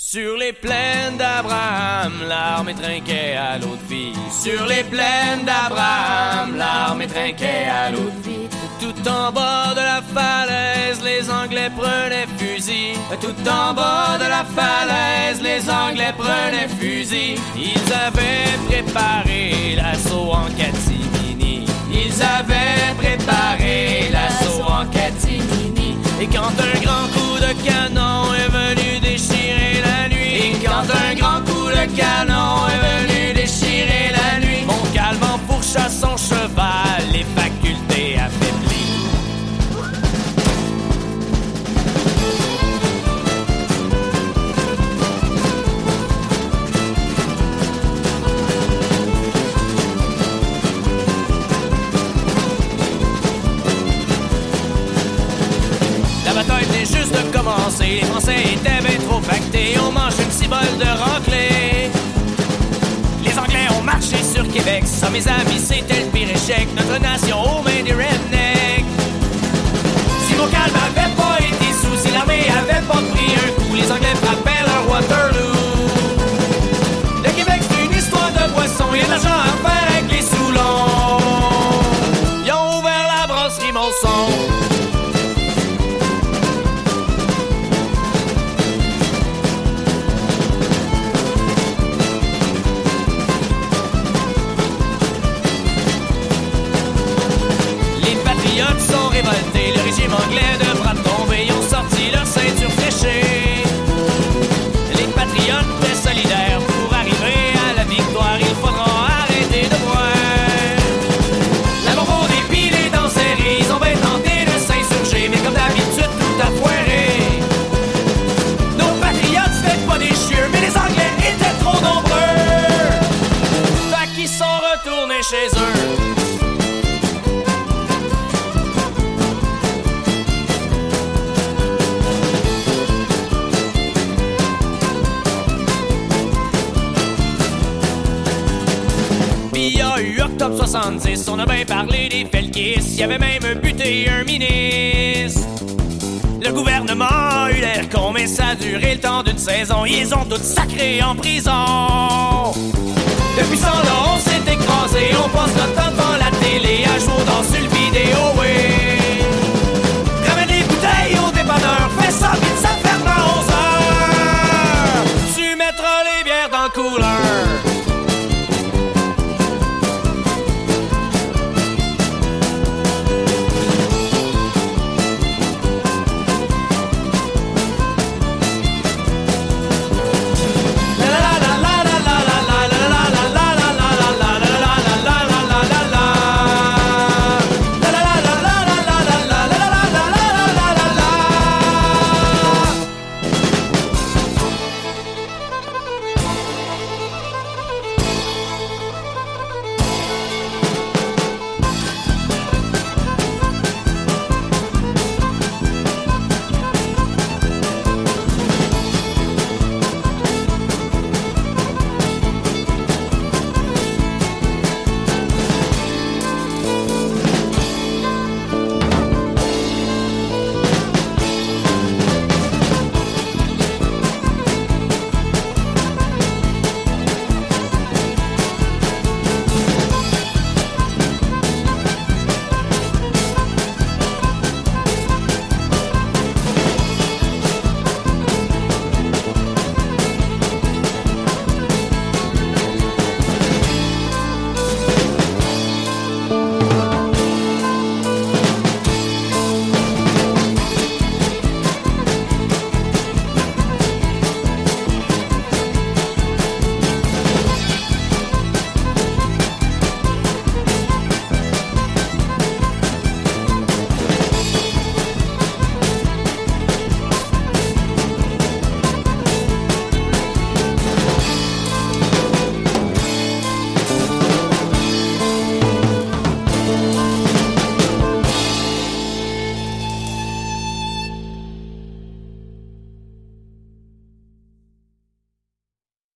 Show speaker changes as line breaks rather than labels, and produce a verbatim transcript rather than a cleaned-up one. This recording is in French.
Sur les plaines d'Abraham, l'armée trinquait à l'eau de vie. Sur les plaines d'Abraham, l'armée trinquait à l'eau de vie. Tout en bas de la falaise, les Anglais prenaient fusil. Tout en bas de la falaise, les Anglais prenaient fusil. Ils avaient préparé l'assaut en catimini. Ils avaient préparé l'assaut en catimini. Et quand un grand coup de canon est venu déchirer la nuit, et quand un grand coup de canon est venu déchirer la nuit, Montcalm enfourcha son cheval, les facultés affaiblies. La bataille venait juste de commencer, les Français étaient bien trop pactés, on mange une petite bol de raclée. Les Anglais ont marché sur Québec, ça mes amis c'était le pire échec, notre nation aux mains des rednecks. Si Montcalm avait pas été sous, si l'armée avait pas pris un coup, les Anglais frappaient leur Waterloo. Le Québec c'est une histoire de poisson, y'a de l'argent à faire avec les Soulons. Ils ont ouvert la brasserie Monson. Sont révoltés, le régime anglais devra tomber, ils ont sorti leur ceinture fléchée. Les patriotes étaient solidaires, pour arriver à la victoire, il faudra arrêter de boire. La bonbon dépilée dans serré, ils ont bien tenté de s'insurger, mais comme d'habitude tout a foiré. Nos patriotes c'était pas des chieux, mais les Anglais étaient trop nombreux. Fait qu'ils sont retournés chez eux. Il y a eu octobre soixante-dix, on a bien parlé des Felkis, il y avait même buté un ministre. Le gouvernement a eu l'air con, mais ça a duré le temps d'une saison, ils ont tous sacrés en prison. Depuis ce temps-là, on s'est écrasé, on passe notre temps devant la télé, à jour dans sur le